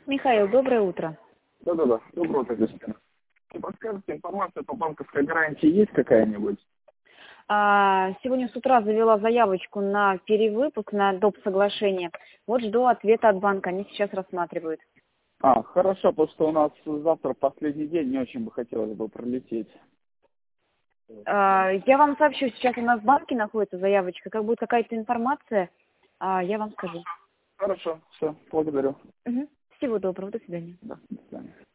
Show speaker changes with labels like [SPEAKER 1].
[SPEAKER 1] Михаил, доброе утро.
[SPEAKER 2] Да-да-да, доброе утро, Кристина. Не подскажете, информация по банковской гарантии есть какая-нибудь?
[SPEAKER 1] Сегодня с утра завела заявочку на перевыпуск, на доп. Соглашение. Вот жду ответа от банка, они сейчас рассматривают.
[SPEAKER 2] Хорошо, потому что у нас завтра последний день, не очень бы хотелось бы пролететь.
[SPEAKER 1] Я вам сообщу, сейчас у нас в банке находится заявочка, как будет какая-то информация, я вам скажу.
[SPEAKER 2] Хорошо, все, благодарю.
[SPEAKER 1] Всего доброго, до свидания.
[SPEAKER 2] Да, до свидания.